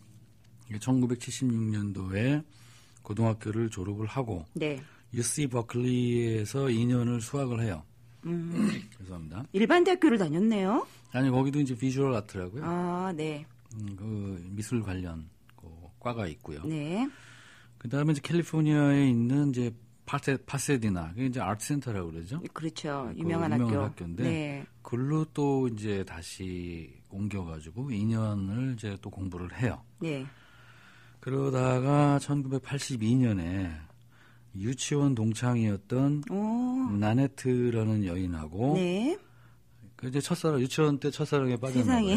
[SPEAKER 2] 1976년도에 고등학교를 졸업을 하고 UC 버클리에서 2년을 수학을 해요. 죄송합니다.
[SPEAKER 1] 일반 대학교를 다녔네요.
[SPEAKER 2] 아니 거기도 이제 비주얼 아트라고요. 그 미술 관련 그 과가 있고요.
[SPEAKER 1] 네.
[SPEAKER 2] 그다음에 이제 캘리포니아에 있는 이제 파세디나, 그게 이제 아트센터라고 그러죠.
[SPEAKER 1] 그렇죠.
[SPEAKER 2] 그
[SPEAKER 1] 유명한
[SPEAKER 2] 학교인데
[SPEAKER 1] 네.
[SPEAKER 2] 글로 또 이제 다시 옮겨가지고 2년을 이제 또 공부를 해요.
[SPEAKER 1] 네.
[SPEAKER 2] 그러다가 1982년에 유치원 동창이었던 나네트라는 여인하고
[SPEAKER 1] 네.
[SPEAKER 2] 그 이제 유치원 때 첫사랑에 빠졌나봐요.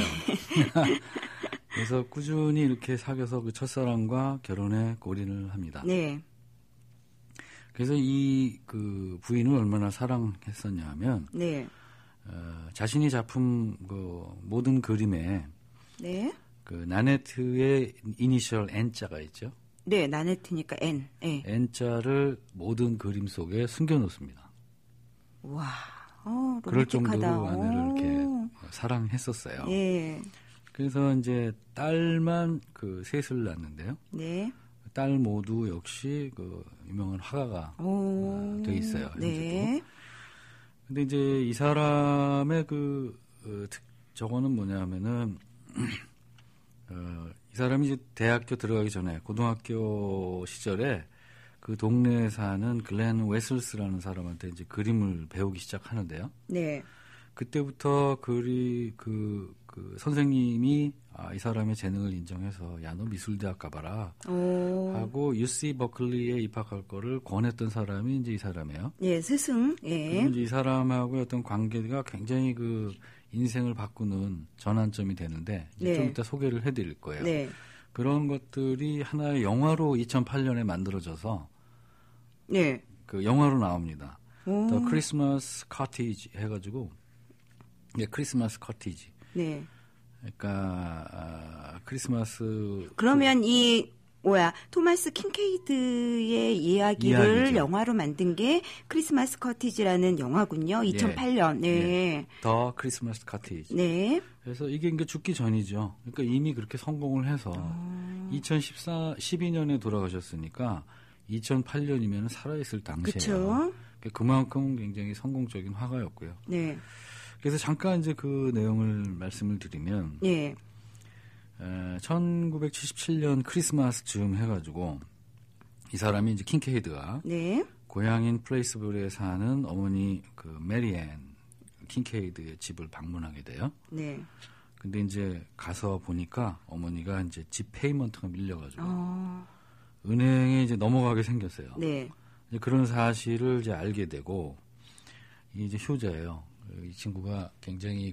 [SPEAKER 2] 그래서 꾸준히 이렇게 사귀어서 그 첫사랑과 결혼에 골인을 합니다.
[SPEAKER 1] 네.
[SPEAKER 2] 그래서 이 그 부인을 얼마나 사랑했었냐 하면
[SPEAKER 1] 네.
[SPEAKER 2] 자신이 작품 그 모든 그림에
[SPEAKER 1] 네.
[SPEAKER 2] 그 나네트의 이니셜 N자가 있죠.
[SPEAKER 1] 네, 나네트니까 N. 네.
[SPEAKER 2] N자를 모든 그림 속에 숨겨놓습니다.
[SPEAKER 1] 와,
[SPEAKER 2] 그럴
[SPEAKER 1] 로맨틱하다.
[SPEAKER 2] 정도로 아내를 이렇게 사랑했었어요.
[SPEAKER 1] 예.
[SPEAKER 2] 그래서 이제 딸만 그 셋을 낳는데요.
[SPEAKER 1] 네.
[SPEAKER 2] 딸 모두 역시 그 유명한 화가가 돼 있어요. 현재도.
[SPEAKER 1] 네.
[SPEAKER 2] 근데 이제 이 사람의 저거는 뭐냐면은 이 사람이 이제 대학교 들어가기 전에 고등학교 시절에 그 동네에 사는 글렌 웨슬스라는 사람한테 이제 그림을 배우기 시작하는데요.
[SPEAKER 1] 네.
[SPEAKER 2] 그때부터 그 선생님이 이 사람의 재능을 인정해서 야, 너 미술대학 가봐라 하고 UC 버클리에 입학할 거를 권했던 사람이 이제 이 사람이에요.
[SPEAKER 1] 예, 스승. 예.
[SPEAKER 2] 그리고 이제 이 사람하고의 어떤 관계가 굉장히 그 인생을 바꾸는 전환점이 되는데 이제
[SPEAKER 1] 네.
[SPEAKER 2] 좀 이따 소개를 해드릴 거예요.
[SPEAKER 1] 네.
[SPEAKER 2] 그런 것들이 하나의 영화로 2008년에 만들어져서
[SPEAKER 1] 네.
[SPEAKER 2] 그 영화로 나옵니다. The Christmas Cottage 해가지고 크리스마스 커티지.
[SPEAKER 1] 네.
[SPEAKER 2] 그러니까 크리스마스.
[SPEAKER 1] 그러면 토마스 킹케이드의 이야기를
[SPEAKER 2] 이야기죠.
[SPEAKER 1] 영화로 만든 게 크리스마스 커티지라는 영화군요. 2008년. 네.
[SPEAKER 2] 더 크리스마스 커티지.
[SPEAKER 1] 네.
[SPEAKER 2] 그래서 이게 죽기 전이죠. 그러니까 이미 그렇게 성공을 해서 2012년에 돌아가셨으니까 2008년이면 살아있을 당시에요.
[SPEAKER 1] 그렇죠.
[SPEAKER 2] 그만큼 굉장히 성공적인 화가였고요.
[SPEAKER 1] 네.
[SPEAKER 2] 그래서 잠깐 이제 그 내용을 말씀을 드리면,
[SPEAKER 1] 네.
[SPEAKER 2] 1977년 크리스마스쯤 해가지고 이 사람이 이제 킹케이드가
[SPEAKER 1] 네.
[SPEAKER 2] 고향인 플레이스burg에 사는 어머니 그 메리앤 킹케이드의 집을 방문하게 돼요.
[SPEAKER 1] 네.
[SPEAKER 2] 근데 이제 가서 보니까 어머니가 이제 집 페이먼트가 밀려가지고 은행에 이제 넘어가게 생겼어요.
[SPEAKER 1] 네.
[SPEAKER 2] 이제 그런 사실을 이제 알게 되고 이게 이제 효자예요. 이 친구가 굉장히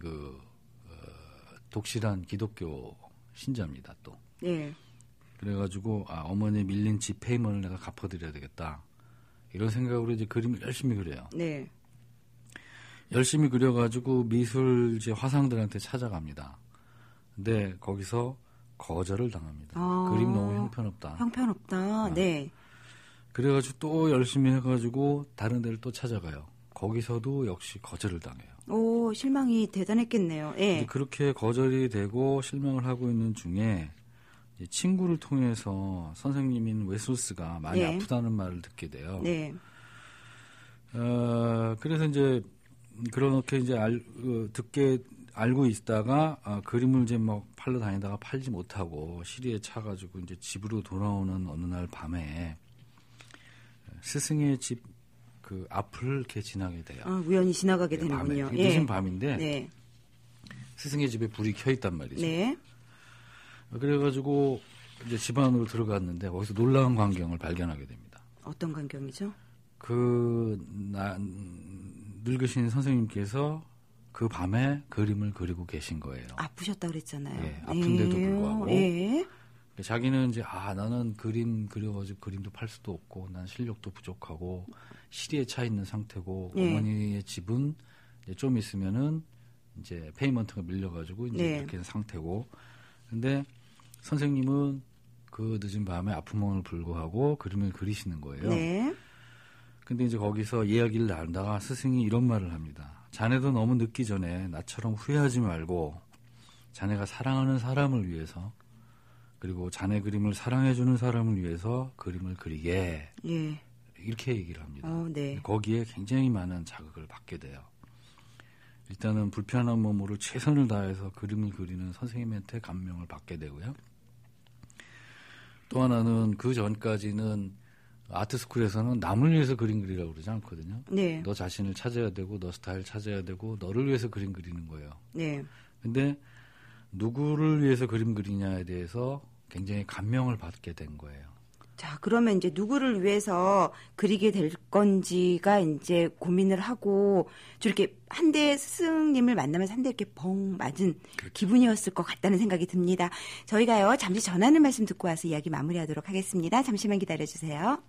[SPEAKER 2] 독실한 기독교 신자입니다. 또.
[SPEAKER 1] 네.
[SPEAKER 2] 그래가지고 어머니 밀린 집 페이먼을 내가 갚아드려야 되겠다. 이런 생각으로 이제 그림을 열심히 그려요.
[SPEAKER 1] 네.
[SPEAKER 2] 열심히 그려가지고 미술 이제 화상들한테 찾아갑니다. 근데 거기서 거절을 당합니다. 그림 너무 형편없다.
[SPEAKER 1] 형편없다. 네.
[SPEAKER 2] 그래가지고 또 열심히 해가지고 다른 데를 또 찾아가요. 거기서도 역시 거절을 당해요.
[SPEAKER 1] 오, 실망이 대단했겠네요. 예.
[SPEAKER 2] 그렇게 거절이 되고 실망을 하고 있는 중에 이제 친구를 통해서 선생님인 웨슬스가 많이
[SPEAKER 1] 네.
[SPEAKER 2] 아프다는 말을 듣게 돼요.
[SPEAKER 1] 네.
[SPEAKER 2] 그래서 이제 그렇게 이제 알고 있다가 그림을 이제 막 팔러 다니다가 팔지 못하고 시리에 차가지고 이제 집으로 돌아오는 어느 날 밤에 스승의 집 그 앞을 이렇게 지나게 돼요.
[SPEAKER 1] 우연히 지나가게 되는군요.
[SPEAKER 2] 밤에. 늦은 밤인데
[SPEAKER 1] 네.
[SPEAKER 2] 스승의 집에 불이 켜 있단 말이죠.
[SPEAKER 1] 네.
[SPEAKER 2] 그래가지고 이제 집 안으로 들어갔는데 거기서 놀라운 광경을 발견하게 됩니다.
[SPEAKER 1] 어떤 광경이죠?
[SPEAKER 2] 늙으신 선생님께서 그 밤에 그림을 그리고 계신 거예요.
[SPEAKER 1] 아프셨다 그랬잖아요.
[SPEAKER 2] 예, 아픈데도 불구하고.
[SPEAKER 1] 예.
[SPEAKER 2] 자기는 이제 나는 그림 그려가지고 그림도 팔 수도 없고 난 실력도 부족하고 시리에 차 있는 상태고
[SPEAKER 1] 네.
[SPEAKER 2] 어머니의 집은 이제 좀 있으면은 이제 페이먼트가 밀려가지고 이제
[SPEAKER 1] 네.
[SPEAKER 2] 이렇게 된 상태고 근데 선생님은 그 늦은 밤에 아픔을 불구하고 그림을 그리시는 거예요.
[SPEAKER 1] 네.
[SPEAKER 2] 근데 이제 거기서 이야기를 나누다가 스승이 이런 말을 합니다. 자네도 너무 늦기 전에 나처럼 후회하지 말고 자네가 사랑하는 사람을 위해서 그리고 자네 그림을 사랑해주는 사람을 위해서 그림을 그리게 이렇게 얘기를 합니다.
[SPEAKER 1] 네.
[SPEAKER 2] 거기에 굉장히 많은 자극을 받게 돼요. 일단은 불편한 몸으로 최선을 다해서 그림을 그리는 선생님한테 감명을 받게 되고요. 또 하나는 그 전까지는 아트스쿨에서는 남을 위해서 그림 그리라고 그러지 않거든요.
[SPEAKER 1] 네.
[SPEAKER 2] 너 자신을 찾아야 되고 너 스타일 찾아야 되고 너를 위해서 그림 그리는 거예요.
[SPEAKER 1] 네.
[SPEAKER 2] 근데 누구를 위해서 그림 그리냐에 대해서 굉장히 감명을 받게 된 거예요.
[SPEAKER 1] 자, 그러면 이제 누구를 위해서 그리게 될 건지가 이제 고민을 하고 저렇게 한 대 스승님을 만나면서 한 대 이렇게 벙 맞은 기분이었을 것 같다는 생각이 듭니다. 저희가요, 잠시 전하는 말씀 듣고 와서 이야기 마무리하도록 하겠습니다. 잠시만 기다려주세요.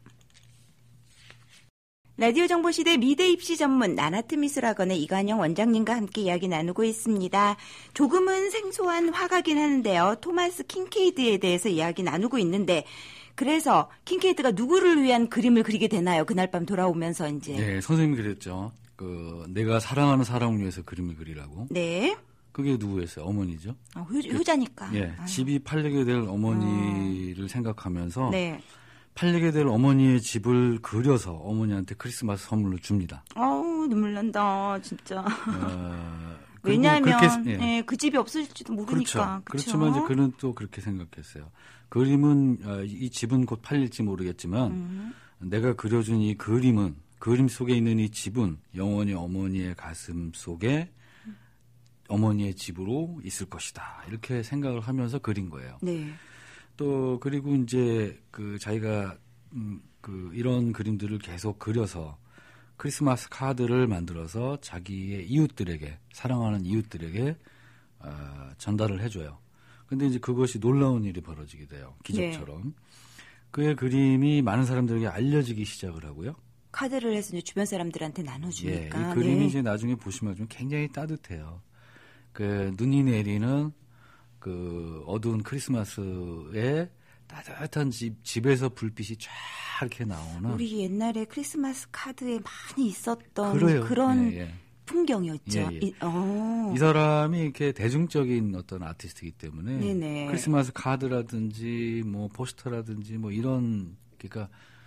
[SPEAKER 1] 라디오 정보시대 미대 입시 전문 나나트 미술학원의 이관영 원장님과 함께 이야기 나누고 있습니다. 조금은 생소한 화가긴 하는데요. 토마스 킹케이드에 대해서 이야기 나누고 있는데 그래서 킹케이드가 누구를 위한 그림을 그리게 되나요? 그날 밤 돌아오면서 이제.
[SPEAKER 2] 네, 선생님이 그랬죠. 내가 사랑하는 사람을 위해서 그림을 그리라고.
[SPEAKER 1] 네.
[SPEAKER 2] 그게 누구였어요? 어머니죠.
[SPEAKER 1] 효자니까.
[SPEAKER 2] 예, 집이 팔리게 될 어머니를 생각하면서
[SPEAKER 1] 네.
[SPEAKER 2] 팔리게 될 어머니의 집을 그려서 어머니한테 크리스마스 선물로 줍니다.
[SPEAKER 1] 눈물 난다, 진짜.
[SPEAKER 2] 그리고
[SPEAKER 1] 왜냐하면
[SPEAKER 2] 그렇게,
[SPEAKER 1] 네, 그 집이 없을지도 모르니까.
[SPEAKER 2] 그렇죠. 그렇지만 이제 그는 또 그렇게 생각했어요. 그림은 이 집은 곧 팔릴지 모르겠지만 내가 그려준 이 그림은 그림 속에 있는 이 집은 영원히 어머니의 가슴 속에 어머니의 집으로 있을 것이다. 이렇게 생각을 하면서 그린 거예요.
[SPEAKER 1] 네.
[SPEAKER 2] 또 그리고 이제 자기가 이런 그림들을 계속 그려서 크리스마스 카드를 만들어서 자기의 이웃들에게 사랑하는 이웃들에게 전달을 해줘요. 근데 이제 그것이 놀라운 일이 벌어지게 돼요. 기적처럼. 네. 그의 그림이 많은 사람들에게 알려지기 시작을 하고요.
[SPEAKER 1] 카드를 해서 이제 주변 사람들한테 나눠주니까.
[SPEAKER 2] 예, 이 그림이 이제 나중에 보시면 굉장히 따뜻해요. 눈이 내리는 어두운 크리스마스에 따뜻한 집에서 불빛이 쫙 이렇게 나오는.
[SPEAKER 1] 우리 옛날에 크리스마스 카드에 많이 있었던
[SPEAKER 2] 그래요.
[SPEAKER 1] 그런
[SPEAKER 2] 예.
[SPEAKER 1] 풍경이었죠.
[SPEAKER 2] 예, 예. 이 사람이 이렇게 대중적인 어떤 아티스트이기 때문에
[SPEAKER 1] 네네.
[SPEAKER 2] 크리스마스 카드라든지 뭐 포스터라든지 뭐 이런 그러니까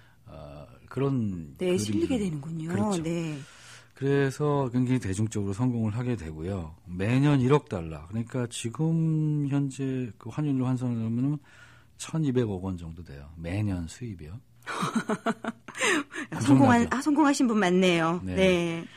[SPEAKER 2] 그런
[SPEAKER 1] 네, 실리게 되는군요.
[SPEAKER 2] 그렇죠.
[SPEAKER 1] 네.
[SPEAKER 2] 그래서 굉장히 대중적으로 성공을 하게 되고요. 매년 1억 달러. 그러니까 지금 현재 그 환율로 환산을 하면 1,200억 원 정도 돼요. 매년 수입이요.
[SPEAKER 1] 성공하신 분 많네요. 네. 네.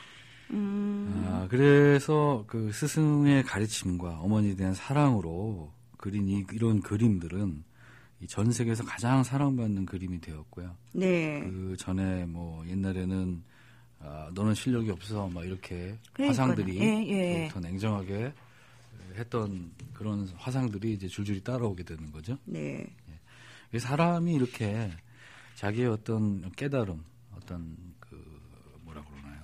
[SPEAKER 2] 그래서 그 스승의 가르침과 어머니에 대한 사랑으로 그린 이런 그림들은 전 세계에서 가장 사랑받는 그림이 되었고요.
[SPEAKER 1] 네.
[SPEAKER 2] 그 전에 뭐 옛날에는 너는 실력이 없어 막 이렇게
[SPEAKER 1] 그러니까요.
[SPEAKER 2] 화상들이 더 냉정하게 했던 그런 화상들이 이제 줄줄이 따라오게 되는 거죠.
[SPEAKER 1] 네.
[SPEAKER 2] 사람이 이렇게 자기의 어떤 깨달음, 어떤 뭐라 그러나요?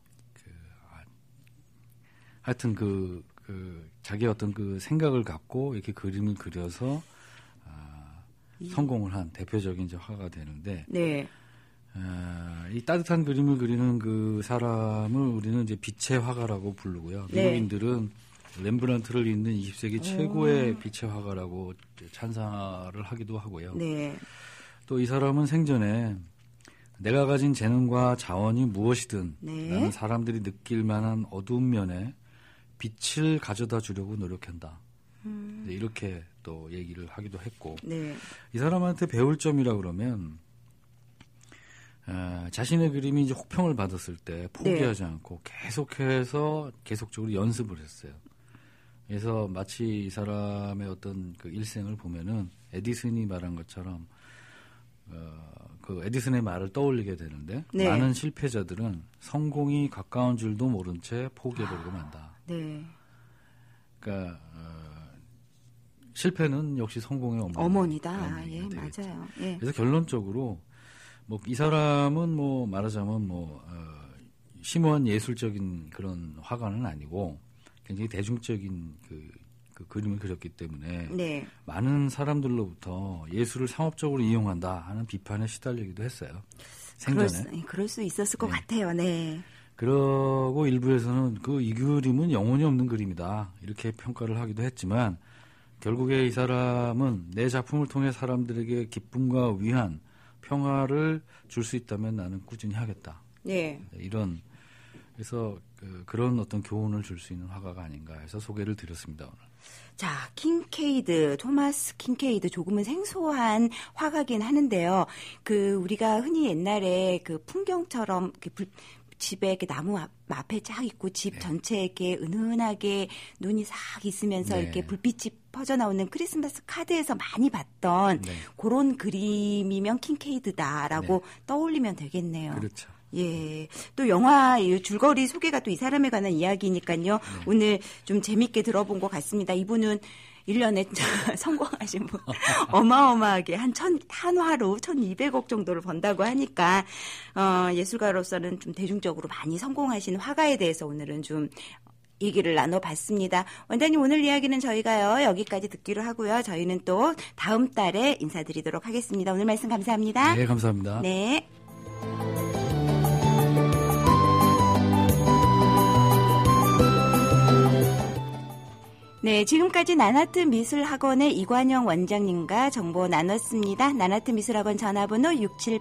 [SPEAKER 2] 하여튼 자기의 어떤 그 생각을 갖고 이렇게 그림을 그려서 성공을 한 대표적인 이제 화가 되는데.
[SPEAKER 1] 네.
[SPEAKER 2] 이 따뜻한 그림을 그리는 그 사람을 우리는 이제 빛의 화가라고 부르고요. 미국인들은 렘브란트를 잇는 20세기 최고의 빛의 화가라고 찬사를 하기도 하고요.
[SPEAKER 1] 네.
[SPEAKER 2] 또 이 사람은 생전에 내가 가진 재능과 자원이 무엇이든 나는 사람들이 느낄 만한 어두운 면에 빛을 가져다 주려고 노력한다. 이렇게 또 얘기를 하기도 했고 이 사람한테 배울 점이라 그러면 자신의 그림이 이제 혹평을 받았을 때 포기하지 않고 계속적으로 연습을 했어요. 그래서 마치 이 사람의 어떤 그 일생을 보면은 에디슨이 말한 것처럼 그 에디슨의 말을 떠올리게 되는데 많은 실패자들은 성공이 가까운 줄도 모른 채 포기해버리고 만다.
[SPEAKER 1] 네.
[SPEAKER 2] 그러니까 실패는 역시 성공의
[SPEAKER 1] 어머니다. 예, 맞아요. 예.
[SPEAKER 2] 그래서 결론적으로 뭐 이 사람은 뭐 말하자면 심오한 예술적인 그런 화가는 아니고 굉장히 대중적인 그 그림을 그렸기 때문에 많은 사람들로부터 예술을 상업적으로 이용한다 하는 비판에 시달리기도 했어요. 생전에.
[SPEAKER 1] 그럴 수 있었을 것 같아요. 네.
[SPEAKER 2] 그러고 일부에서는 이 그림은 영혼이 없는 그림이다 이렇게 평가를 하기도 했지만 결국에 이 사람은 내 작품을 통해 사람들에게 기쁨과 위안 평화를 줄 수 있다면 나는 꾸준히 하겠다.
[SPEAKER 1] 네.
[SPEAKER 2] 이런 그래서 그런 어떤 교훈을 줄 수 있는 화가가 아닌가 해서 소개를 드렸습니다, 오늘.
[SPEAKER 1] 자, 토마스 킹케이드 조금은 생소한 화가긴 하는데요. 우리가 흔히 옛날에 풍경처럼 집에 이렇게 나무 앞에 쫙 있고 집
[SPEAKER 2] 네.
[SPEAKER 1] 전체에 이렇게 은은하게 눈이 싹 있으면서
[SPEAKER 2] 네.
[SPEAKER 1] 이렇게 불빛이 퍼져 나오는 크리스마스 카드에서 많이 봤던
[SPEAKER 2] 네.
[SPEAKER 1] 그런 그림이면 킹케이드다라고
[SPEAKER 2] 네.
[SPEAKER 1] 떠올리면 되겠네요.
[SPEAKER 2] 그렇죠.
[SPEAKER 1] 예. 또 영화 줄거리 소개가 또 이 사람에 관한 이야기니까요.
[SPEAKER 2] 네.
[SPEAKER 1] 오늘 좀 재밌게 들어본 것 같습니다. 이분은 1년에 성공하신 분 어마어마하게 한 화로 1,200억 정도를 번다고 하니까 예술가로서는 좀 대중적으로 많이 성공하신 화가에 대해서 오늘은 좀 얘기를 나눠봤습니다. 원장님 오늘 이야기는 저희가요 여기까지 듣기로 하고요. 저희는 또 다음 달에 인사드리도록 하겠습니다. 오늘 말씀 감사합니다.
[SPEAKER 2] 네, 감사합니다.
[SPEAKER 1] 네. 네, 지금까지 나나트 미술학원의 이관영 원장님과 정보 나눴습니다. 나나트 미술학원 전화번호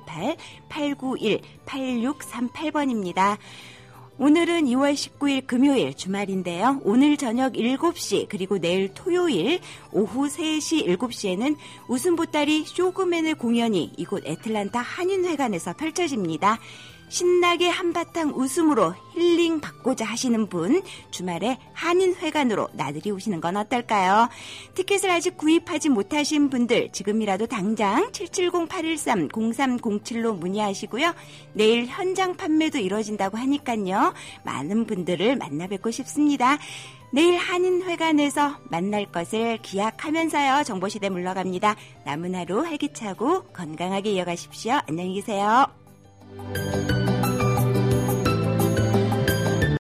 [SPEAKER 1] 678-891-8638번입니다. 오늘은 2월 19일 금요일 주말인데요. 오늘 저녁 7시 그리고 내일 토요일 오후 3시 7시에는 웃음보따리 쇼그맨의 공연이 이곳 애틀란타 한인회관에서 펼쳐집니다. 신나게 한바탕 웃음으로 힐링 받고자 하시는 분 주말에 한인회관으로 나들이 오시는 건 어떨까요? 티켓을 아직 구입하지 못하신 분들 지금이라도 당장 770-813-0307로 문의하시고요. 내일 현장 판매도 이루어진다고 하니까요. 많은 분들을 만나 뵙고 싶습니다. 내일 한인회관에서 만날 것을 기약하면서요. 정보시대 물러갑니다. 남은 하루 활기차고 건강하게 이어가십시오. 안녕히 계세요.